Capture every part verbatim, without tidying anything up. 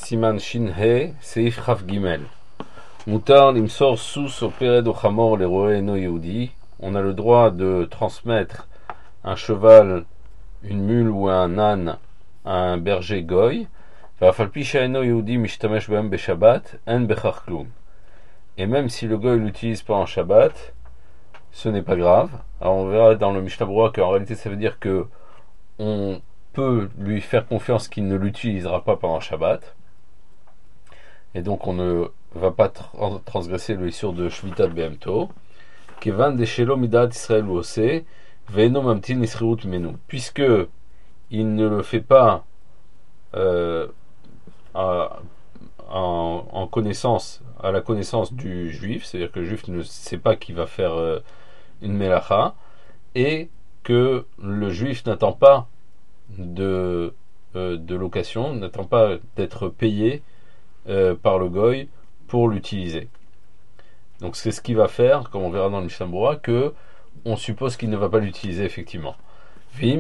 Siman Shin He, Seif Chaf Gimel. Moutar limsor sous au pered au chamor les roé no yehudi. On a le droit de transmettre un cheval, une mule ou un âne à un berger goy. Vafalpi shaeno yehudi mishtamesh behem beshabbat en bechach klum. Et même si le goy l'utilise pas en Shabbat, ce n'est pas grave. Alors on verra dans le Mishnah Berurah qu'en réalité ça veut dire que on peut lui faire confiance qu'il ne l'utilisera pas pendant Shabbat. Et donc on ne va pas tra- transgresser le issur de Shvitat Behemto. Kevan deshelo midat Israël ose ve'eno mamtin nisrirut menu. Puisque il ne le fait pas euh, à, en, en connaissance, à la connaissance du juif, c'est-à-dire que le juif ne sait pas qu'il va faire euh, une melacha, et que le juif n'attend pas de, euh, de location, n'attend pas d'être payé euh, par le goy pour l'utiliser. Donc c'est ce qu'il va faire, comme on verra dans le Mishnah Berurah, que on suppose qu'il ne va pas l'utiliser effectivement. Et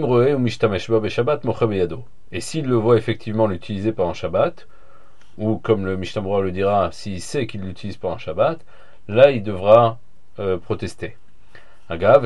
s'il le voit effectivement l'utiliser pendant Shabbat, ou comme le Mishnah Berurah le dira, s'il sait qu'il l'utilise pendant Shabbat, là il devra euh, protester. Le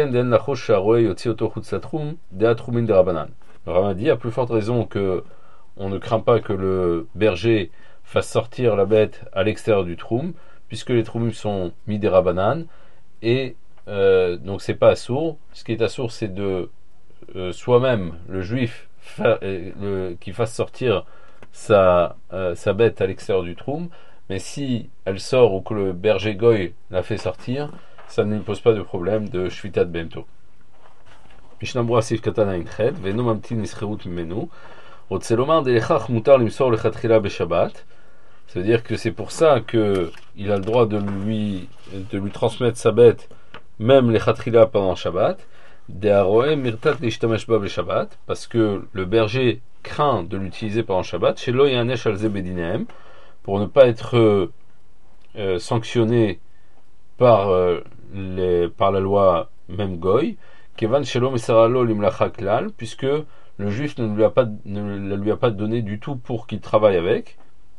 Rama dit, à plus forte raison que on ne craint pas que le berger fasse sortir la bête à l'extérieur du troum, puisque les troumim sont mis des rabanan, et euh, donc c'est pas assourd. Ce qui est assourd, c'est de euh, soi-même, le juif, fa- euh, le, qui fasse sortir sa, euh, sa bête à l'extérieur du troum, mais si elle sort ou que le berger goy la fait sortir, ça ne lui pose pas de problème de shvitat bento. Mishnah Berurah sif katan ayin chet, ve'eno mamtin nischerut mimenu, otzelomar de'echach mutar limsor lechatchila beshabbat. Ça veut dire que c'est pour ça que il a le droit de lui de lui transmettre sa bête, même les chatrila pendant Shabbat, de'aroe mirtat leishtamesh ba beshabbat, parce que le berger craint de l'utiliser pendant Shabbat, shelo yanesh al ze bedinahem, pour ne pas être euh, euh, sanctionné par euh, les, par la loi même goy, kevan shelo mesaralo limlacha klal, puisque le juif ne lui a pas ne la lui a pas donné du tout pour qu'il travaille avec.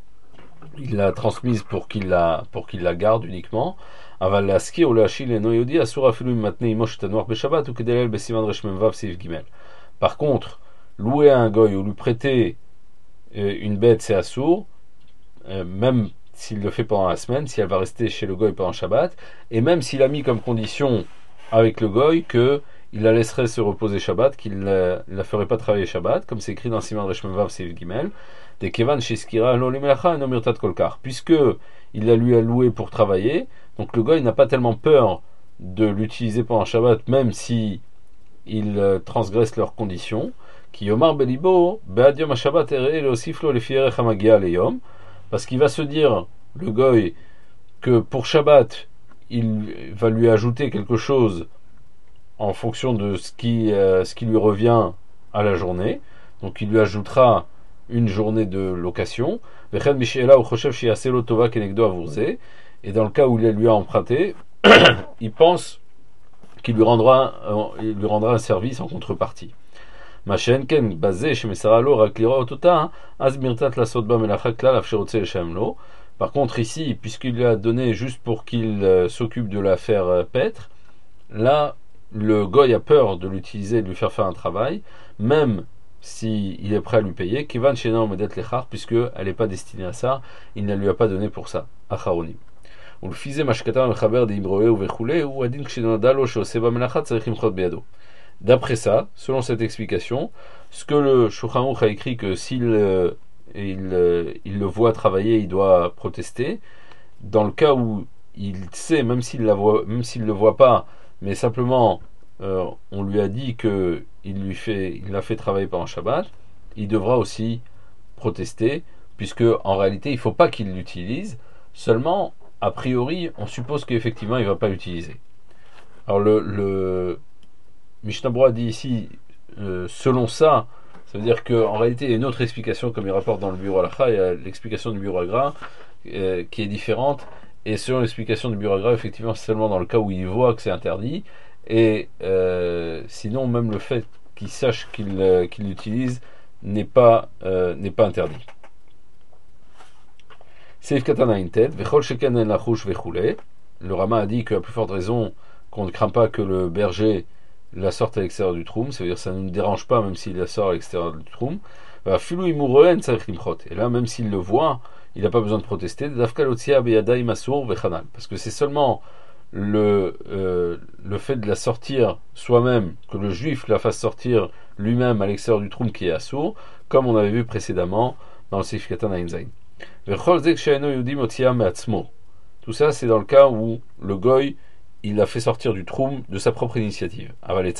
Il l'a transmise pour qu'il la pour qu'il la garde uniquement. Aval laski ou lachi le noyodi asura filu matne imosh tanor beshabbat ou kedelel besiman reshmem vav seif gimel. Par contre, louer à un goy ou lui prêter euh, une bête, c'est assour, euh, même s'il le fait pendant la semaine, si elle va rester chez le goy pendant Shabbat, et même s'il a mis comme condition avec le goy que il la laisserait se reposer Shabbat, qu'il ne la ferait pas travailler Shabbat, comme c'est écrit dans Siman Reshmem Vav Seif Gimel, de Kevan Sheskira Lo Limelacha No Mirtat Kolkar, puisque il la lui a loué pour travailler, donc le goy n'a pas tellement peur de l'utiliser pendant Shabbat, même si il euh, transgresse leurs conditions. Qui Yomar Belibo Be'ad Yom HaShabbat Ere Leosiflo Lefierech Hamagia Leyom, parce qu'il va se dire le goy que pour Shabbat il va lui ajouter quelque chose en fonction de ce qui, euh, ce qui lui revient à la journée. Donc il lui ajoutera une journée de location. Et dans le cas où il lui a emprunté, il pense qu'il lui rendra, euh, il lui rendra un service en contrepartie. Par contre ici, puisqu'il lui a donné juste pour qu'il euh, s'occupe de la faire euh, paître, là le goy a peur de l'utiliser, de lui faire faire un travail, même s'il est prêt à lui payer, Kivan Shena Medet Lechar, puisque elle n'est pas destinée à ça, il ne lui a pas donné pour ça. Acharonim. Ou le fizé mashkata mechaber de Ibroé ou Vechoulé, ou Adin Kshinadalo Shoseba Melachat Tzarichim Chod Beado. D'après ça, selon cette explication, ce que le Shulchan Aruch a écrit que s'il euh, il, euh, il le voit travailler, il doit protester. Dans le cas où il sait, même s'il la voit, même s'il le voit pas, mais simplement euh, on lui a dit que il lui fait, il l'a fait travailler pendant Shabbat, il devra aussi protester, puisque en réalité il ne faut pas qu'il l'utilise. Seulement, a priori, on suppose qu'effectivement il ne va pas l'utiliser. Alors le, le Mishnah Berurah dit ici, euh, selon ça, ça veut dire qu'en réalité il y a une autre explication, comme il rapporte dans le Biur Halacha, il y a l'explication du Biur Agra euh, qui est différente. Et selon l'explication du Biur Agra, effectivement, c'est seulement dans le cas où il voit que c'est interdit. Et euh, sinon, même le fait qu'il sache qu'il, euh, qu'il l'utilise n'est pas, euh, n'est pas interdit. Seif Katana Intet, Vechol Sheken En Lachouch Vechoulé. Le Rama a dit que la plus forte raison qu'on ne craint pas que le berger la sorte à l'extérieur du troum, c'est-à-dire que ça ne nous dérange pas même s'il la sort à l'extérieur du troum. Et là, même s'il le voit, il n'a pas besoin de protester. Parce que c'est seulement le, euh, le fait de la sortir soi-même, que le juif la fasse sortir lui-même à l'extérieur du troum qui est assourd, comme on avait vu précédemment dans le Seif Katan Ayin Zayin. Tout ça, c'est dans le cas où le goy il l'a fait sortir du troum de sa propre initiative.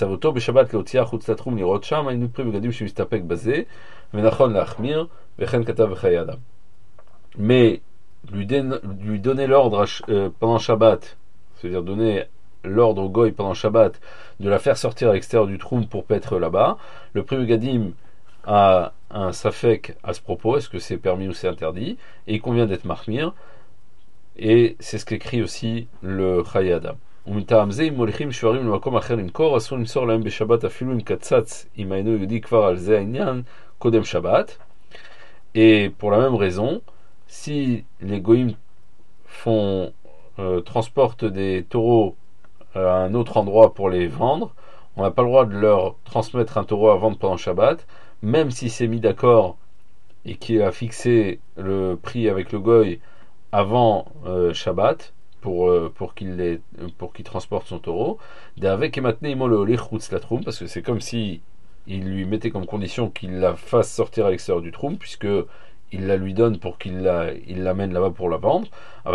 Mais lui, den, lui donner l'ordre euh, pendant Shabbat, c'est-à-dire donner l'ordre au goy pendant Shabbat de la faire sortir à l'extérieur du troum pour paître là-bas, le Pri Gadim a un safek à ce propos, est-ce que c'est permis ou c'est interdit, et il convient d'être marmir, et c'est ce qu'écrit aussi le Chayei Adam. ומטעם זה אם מוליכים שוערים למקום אחר למכור, אסור למסור להם בשבת אפילו אם קצץ אם היינו יודעים כבר על זה העניין קודם שבת. Et pour la même raison, si les goïms font euh, transportent des taureaux à un autre endroit pour les vendre, on n'a pas le droit de leur transmettre un taureau à vendre pendant Shabbat, même si c'est mis d'accord et qu'il a fixé le prix avec le goy avant euh, Shabbat, pour, euh, pour qu'il les, pour qu'il transporte son taureau, avec parce que c'est comme si il lui mettait comme condition qu'il la fasse sortir à l'extérieur du troum, puisque il la lui donne pour qu'il la, il l'amène là-bas pour la vendre.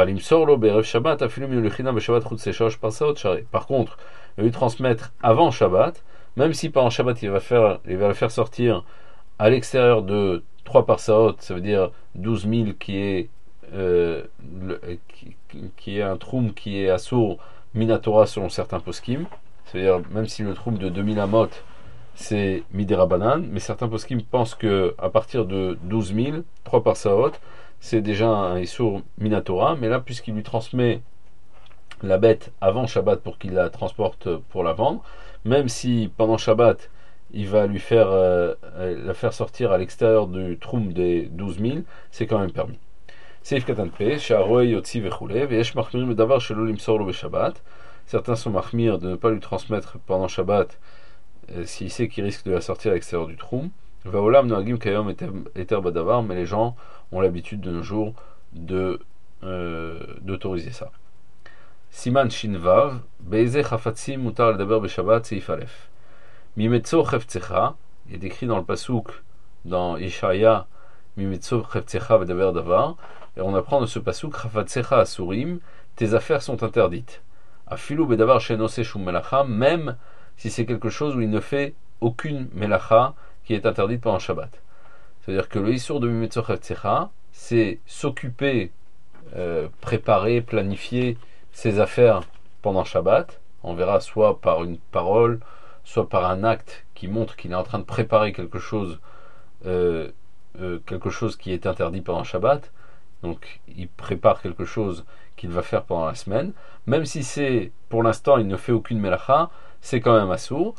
Par contre, il va lui transmettre avant Shabbat, même si pendant Shabbat il va, faire, il va la faire sortir à l'extérieur de trois parsaot, ça veut dire douze mille qui est Euh, le, qui, qui est un troum qui est assour minatora selon certains poskim, c'est-à-dire même si le troum de deux mille amot c'est midérabanan, mais certains poskim pensent que à partir de douze mille, trois par saot, c'est déjà un issour minatora, mais là puisqu'il lui transmet la bête avant Shabbat pour qu'il la transporte pour la vendre, même si pendant Shabbat il va lui faire euh, la faire sortir à l'extérieur du troum des douze mille, c'est quand même permis. Seif Katan P, Sharoe Yotzi Vechule, Veyesh Machmir Medavar Shelo Limsor Lo Beshabbat. Certains sont machmir de ne pas lui transmettre pendant Shabbat euh, s'il sait qu'il risque de la sortir à l'extérieur du troum. Vaolam Noagim Kayom Eter Badavar, mais les gens ont l'habitude de nos jours de, euh, d'autoriser ça. Siman Shinvav, Be'ezeh Chafatzim Mutar Ledaber Beshabbat, Seif Aleph. Mimetzo Chefzecha, il est écrit dans le Pasuk, dans Yeshaya, Mimetzo Chefzecha Vedaber Davar. Et on apprend de ce pasuk Chafatzecha Asurim, tes affaires sont interdites. Afilu bedavar shenoseh shum melacha, même si c'est quelque chose où il ne fait aucune melacha qui est interdite pendant Shabbat. C'est-à-dire que le issour de Mimetzo Chavtzecha, c'est s'occuper, euh, préparer, planifier ses affaires pendant Shabbat. On verra soit par une parole, soit par un acte qui montre qu'il est en train de préparer quelque chose, euh, euh, quelque chose qui est interdit pendant Shabbat. Donc il prépare quelque chose qu'il va faire pendant la semaine, même si c'est pour l'instant il ne fait aucune melacha, c'est quand même assour.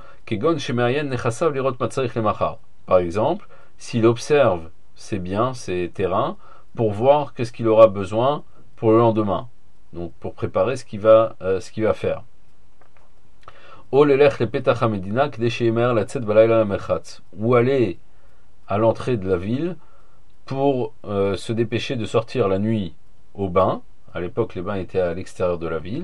Par exemple, s'il observe ses biens, ses terrains, pour voir qu'est-ce qu'il aura besoin pour le lendemain, donc pour préparer ce qu'il va, euh, ce qu'il va faire. Ou aller à l'entrée de la ville pour euh, se dépêcher de sortir la nuit au bain. À l'époque, les bains étaient à l'extérieur de la ville.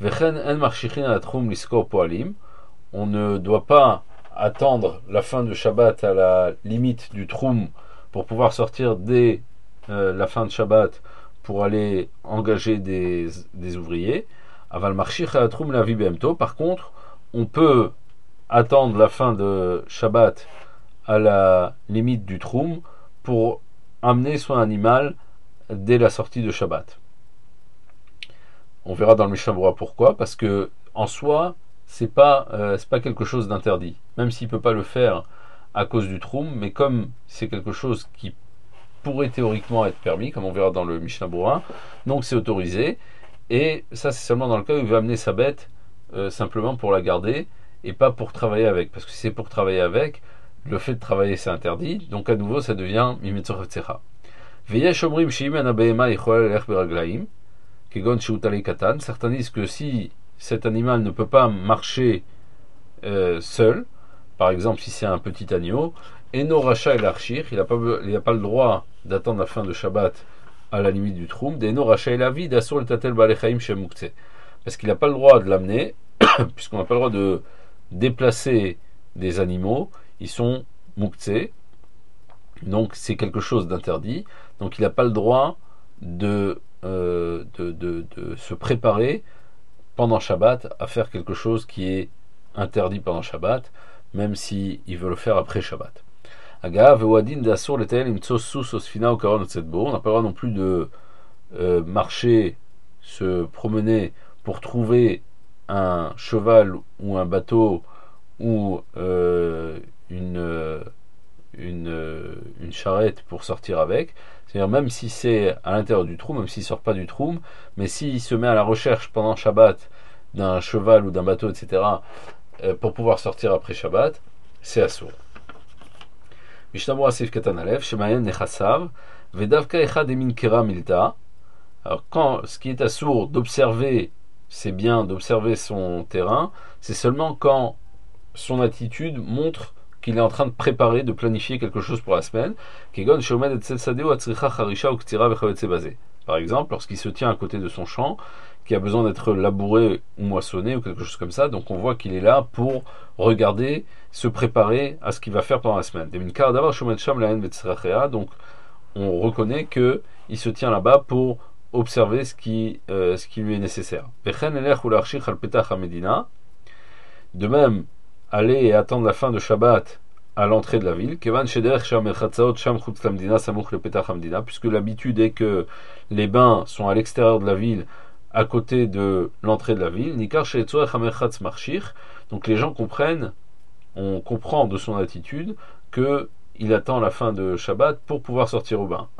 On ne doit pas attendre la fin de Shabbat à la limite du troum pour pouvoir sortir dès euh, la fin de Shabbat pour aller engager des, des ouvriers. Par contre, on peut attendre la fin de Shabbat à la limite du troum pour amener son animal dès la sortie de Shabbat. On verra dans le Mishnah Berurah pourquoi, parce que en soi, c'est pas euh, c'est pas quelque chose d'interdit, même s'il peut pas le faire à cause du troum, mais comme c'est quelque chose qui pourrait théoriquement être permis, comme on verra dans le Mishnah Berurah, donc c'est autorisé, et ça c'est seulement dans le cas où il veut amener sa bête euh, simplement pour la garder et pas pour travailler avec, parce que si c'est pour travailler avec, le fait de travailler c'est interdit, donc à nouveau ça devient Mimetzo Chavtzecha. Veyesh omrim she'imen abehema yichol lelech beraglaim, kegon she'utalei katan. Certains disent que si cet animal ne peut pas marcher euh, seul, par exemple si c'est un petit agneau, eno racha el archir, il n'a pas, il a pas le droit d'attendre la fin de Shabbat à la limite du troum, d'eno racha el avid asur le tatel balechaim shem muktzeh, parce qu'il n'a pas le droit de l'amener, puisqu'on n'a pas le droit de déplacer des animaux, ils sont muktzeh, donc c'est quelque chose d'interdit, donc il n'a pas le droit de, euh, de, de, de se préparer pendant Shabbat à faire quelque chose qui est interdit pendant Shabbat, même s'il si veut le faire après Shabbat. Agav, Wadin, Dasur, Letel, Imtsos, Sous, Osfina, Okaron, Otsetbo. On n'a pas le droit non plus de euh, marcher, se promener pour trouver un cheval ou un bateau ou euh, une, une, une charrette pour sortir avec. C'est-à-dire même si c'est à l'intérieur du troum, même s'il ne sort pas du troum, mais s'il se met à la recherche pendant Shabbat d'un cheval ou d'un bateau, et cetera, euh, pour pouvoir sortir après Shabbat, c'est assourd. Mishnah Asif Katan Alev, Shemayen Nechasav, Vedavka Echad Emin Kera Milta. Alors, quand ce qui est assourd d'observer ses biens, d'observer son terrain, c'est seulement quand son attitude montre qu'il est en train de préparer, de planifier quelque chose pour la semaine. Par exemple, lorsqu'il se tient à côté de son champ, qui a besoin d'être labouré ou moissonné ou quelque chose comme ça, donc on voit qu'il est là pour regarder, se préparer à ce qu'il va faire pendant la semaine. Donc on reconnaît que il se tient là-bas pour observer ce qui, euh, ce qui lui est nécessaire. De même, aller et attendre la fin de Shabbat à l'entrée de la ville, puisque l'habitude est que les bains sont à l'extérieur de la ville, à côté de l'entrée de la ville. Donc les gens comprennent, on comprend de son attitude que il attend la fin de Shabbat pour pouvoir sortir au bain.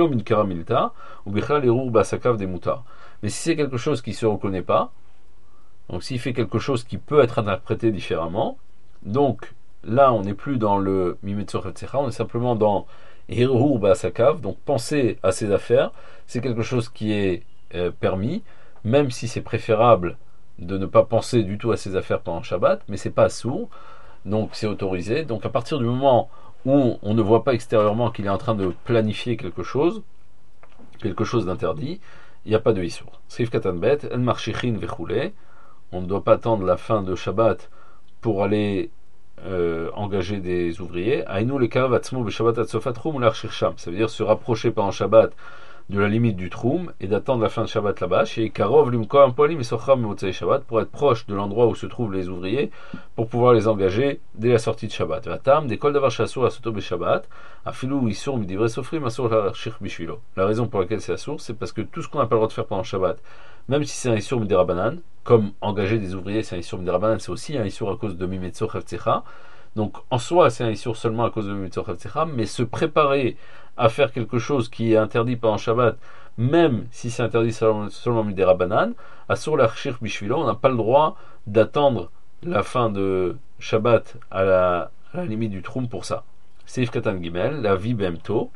Mais si c'est quelque chose qui ne se reconnaît pas, donc s'il fait quelque chose qui peut être interprété différemment, donc là on n'est plus dans le Mimetzor Etzecha, on est simplement dans Hirur Ba'asakav, donc penser à ses affaires, c'est quelque chose qui est euh, permis, même si c'est préférable de ne pas penser du tout à ses affaires pendant Shabbat, mais c'est pas sourd, donc c'est autorisé. Donc à partir du moment où on ne voit pas extérieurement qu'il est en train de planifier quelque chose, quelque chose d'interdit, il n'y a pas de Issour. Srif Katanbet, En Marshichin Vechule, on ne doit pas attendre la fin de Shabbat pour aller euh, engager des ouvriers. Aïnou le Karav Atzmo Beshabbat Atzofat Troum ou l'Archircham, ça veut dire se rapprocher pendant Shabbat de la limite du Troum et d'attendre la fin de Shabbat là-bas, chez Karov Limkoam Polim et Socham Motzei Shabbat, pour être proche de l'endroit où se trouvent les ouvriers, pour pouvoir les engager dès la sortie de Shabbat. Vatam, des Kol Davar Shassur Asoto Beshabbat, Afilou Issour Midivre Sofrim Asur l'Archir Bishvilo. La raison pour laquelle c'est Assour, c'est parce que tout ce qu'on n'a pas le droit de faire pendant Shabbat, même si c'est un Issour Midirabanan, comme engager des ouvriers, c'est un Issour Midirabanan, c'est aussi un Issour à cause de Mimetzor Chavtzecha. Donc en soi, c'est un Issour seulement à cause de Mimetzor Chavtzecha, mais se préparer à faire quelque chose qui est interdit pendant Shabbat, même si c'est interdit seulement Midera Banan, Asur l'Archir Bishvilo, on n'a pas le droit d'attendre la fin de Shabbat à la, à la limite du Troum pour ça. Seif Katan Gimel, la vie Bemto,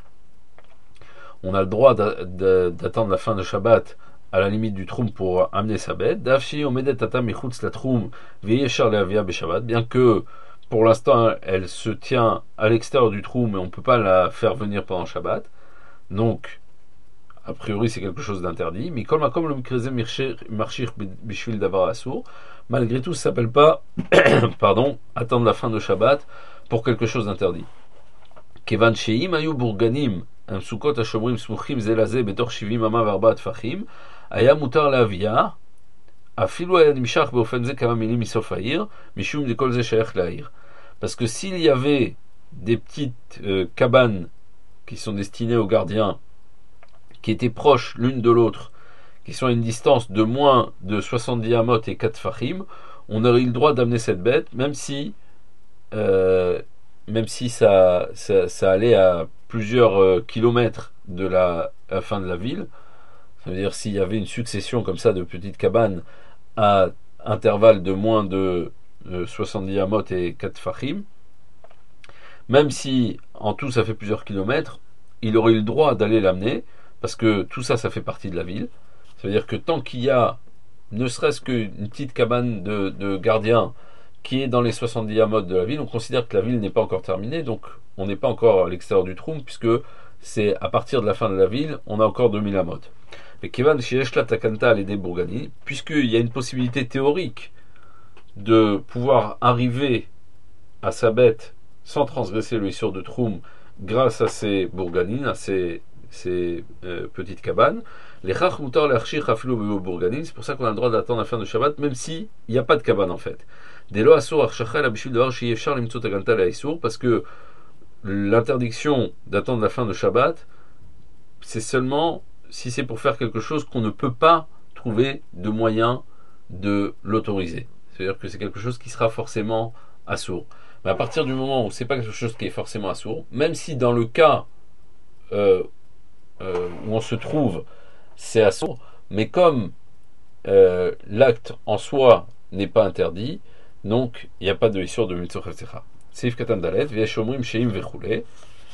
on a le droit d'attendre la fin de Shabbat à la limite du Troum pour amener sa bête. Dafshi Omedet Tata Michutz la Troum Veyeshar Leavia Beshabbat, bien que pour l'instant, elle se tient à l'extérieur du trou, mais on ne peut pas la faire venir pendant Shabbat. Donc, a priori, c'est quelque chose d'interdit. Mais comme le Mkreze Marchir Bishvil Davar Assour, malgré tout, ça ne s'appelle pas pardon, attendre la fin de Shabbat pour quelque chose d'interdit. Kevan Sheim Ayu Burganim, un Sukot Ashomrim Smuchim Zelazé Betor Shivim Ama Varba Tfachim, Aya Mutar Lavia. Parce que s'il y avait des petites euh, cabanes qui sont destinées aux gardiens, qui étaient proches l'une de l'autre, qui sont à une distance de moins de soixante-dix amot et quatre fachim, on aurait eu le droit d'amener cette bête, même si, euh, même si ça, ça, ça allait à plusieurs euh, kilomètres de la, la fin de la ville. Ça veut dire s'il y avait une succession comme ça de petites cabanes à intervalle de moins de euh, soixante-dix amot et quatre fachim, même si en tout ça fait plusieurs kilomètres, il aurait eu le droit d'aller l'amener, parce que tout ça, ça fait partie de la ville. Ça veut dire que tant qu'il y a ne serait-ce qu'une petite cabane de, de gardien qui est dans les soixante-dix amotes de la ville, on considère que la ville n'est pas encore terminée, donc on n'est pas encore à l'extérieur du Troum, puisque c'est à partir de la fin de la ville, on a encore deux mille amotes. Et Kevan Shieshla Takanta et des Bourgani, puisqu'il y a une possibilité théorique de pouvoir arriver à sa bête sans transgresser le Issur de Troum grâce à ces bourganines, à ces, ces euh, petites cabanes. Les Chach Moutar les Archir Hafilo bourganines, c'est pour ça qu'on a le droit d'attendre la fin de Shabbat, même s'il n'y a pas de cabane en fait. Dès lo Asur Archacha la Bishul de Archi Yefchar Limtsot Aganta la Isur, parce que l'interdiction d'attendre la fin de Shabbat, c'est seulement si c'est pour faire quelque chose qu'on ne peut pas trouver de moyen de l'autoriser. C'est-à-dire que c'est quelque chose qui sera forcément assourd. Mais à partir du moment où c'est pas quelque chose qui est forcément assourd, même si dans le cas euh, euh, où on se trouve, c'est assourd, mais comme euh, l'acte en soi n'est pas interdit, donc il n'y a pas de issur de mitzvot chetzecha. Seif katan dalet, v'yeshomrim sheim v'choulé.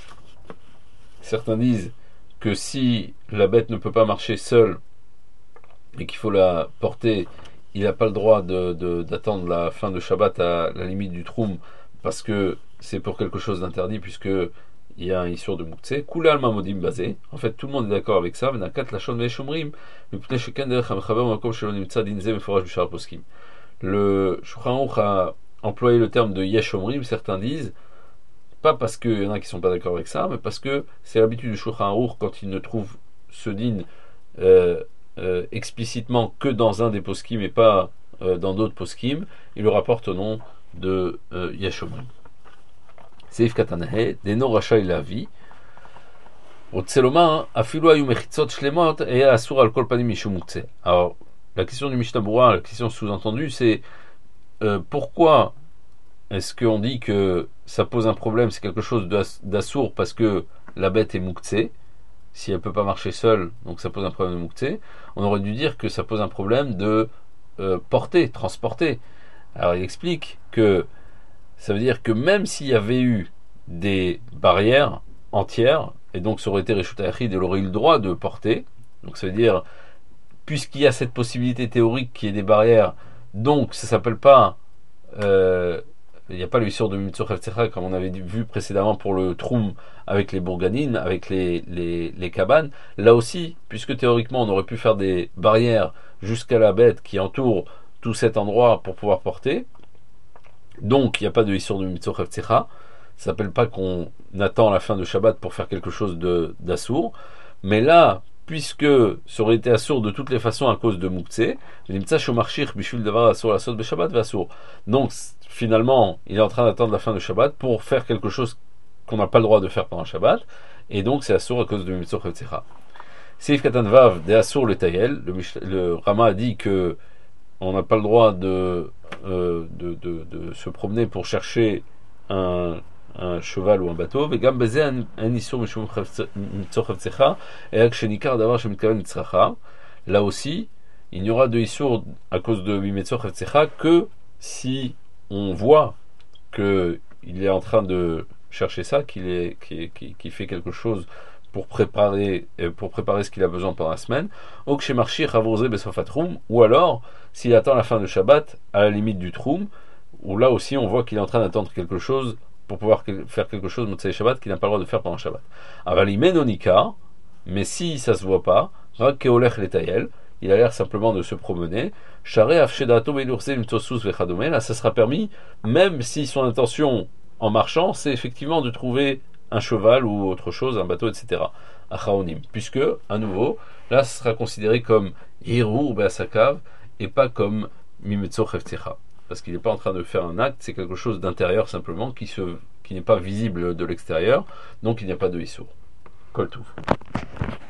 Certains disent que si la bête ne peut pas marcher seule et qu'il faut la porter, il n'a pas le droit de, de, d'attendre la fin de Shabbat à la limite du Troum, parce que c'est pour quelque chose d'interdit, puisque il y a un issur de Mouktsé. Kula al mamodim basé. En fait, tout le monde est d'accord avec ça. Venakat lachon ve'eshomrim. Mipnei sheken derech ha'mechaber makom shelo nimtza din ze meforach b'shar poskim. Le Shulchan Aruch a employé le terme de yeshomrim. Certains disent, pas parce qu'il y en a qui ne sont pas d'accord avec ça, mais parce que c'est l'habitude du Shulchan Aruch, quand il ne trouve ce din euh, euh, explicitement que dans un des poskim et pas euh, dans d'autres poskim, il le rapporte au nom de euh, yeshomrim. Seif Katanahe, Deno Rachaï Lavi, Otseloma, Afilo Ayu Mechitzot Shlemot, et Asur al Kol Panim Mishumukse. Alors, la question du Mishnah Berurah, la question sous-entendue, c'est euh, pourquoi est-ce qu'on dit que ça pose un problème, c'est quelque chose d'assour parce que la bête est Mukse, si elle ne peut pas marcher seule, donc ça pose un problème de Mukse. On aurait dû dire que ça pose un problème de euh, porter, transporter. Alors, il explique que ça veut dire que même s'il y avait eu des barrières entières, et donc ça aurait été Reshut HaYachid, elle aurait eu le droit de porter, donc ça veut dire, puisqu'il y a cette possibilité théorique qu'il y ait des barrières, donc ça ne s'appelle pas, euh, il n'y a pas le issur de Mitzvot Chetzecha, comme on avait vu précédemment pour le Troum avec les bourganines, avec les, les, les cabanes. Là aussi, puisque théoriquement on aurait pu faire des barrières jusqu'à la bête qui entoure tout cet endroit pour pouvoir porter, donc il n'y a pas de issur de mitzvot chetzecha. Ça s'appelle pas qu'on attend la fin de Shabbat pour faire quelque chose de, d'assour. Mais là, puisque ça aurait été assour de toutes les façons à cause de Mouktsé, donc finalement, il est en train d'attendre la fin de Shabbat pour faire quelque chose qu'on n'a pas le droit de faire pendant Shabbat, et donc c'est assour à cause de mitzvot chetzecha. Seif katan vav de assour le tayel, le, le Rama a dit que on n'a pas le droit de Euh, de, de, de se promener pour chercher un, un cheval ou un bateau. Là aussi, il n'y aura de issur à cause de Mimetzor Chetzecha que si on voit qu'il est en train de chercher ça, qu'il est, qu'il, qu'il, qu'il fait quelque chose pour préparer, pour préparer ce qu'il a besoin pendant la semaine, ou alors s'il attend la fin de Shabbat à la limite du Troum, où là aussi on voit qu'il est en train d'attendre quelque chose pour pouvoir faire quelque chose Motzei Shabbat qu'il n'a pas le droit de faire pendant Shabbat. Avaliménonika, mais si ça se voit pas, il a l'air simplement de se promener, là ça sera permis, même si son intention en marchant c'est effectivement de trouver un cheval ou autre chose, un bateau, et cetera. Achaonim. Puisque, à nouveau, là, ce sera considéré comme Hirur Be'asakav et pas comme Mimetzo Chetzecha. Parce qu'il n'est pas en train de faire un acte, c'est quelque chose d'intérieur simplement qui, se, qui n'est pas visible de l'extérieur, donc il n'y a pas de Issour. Kol Touv.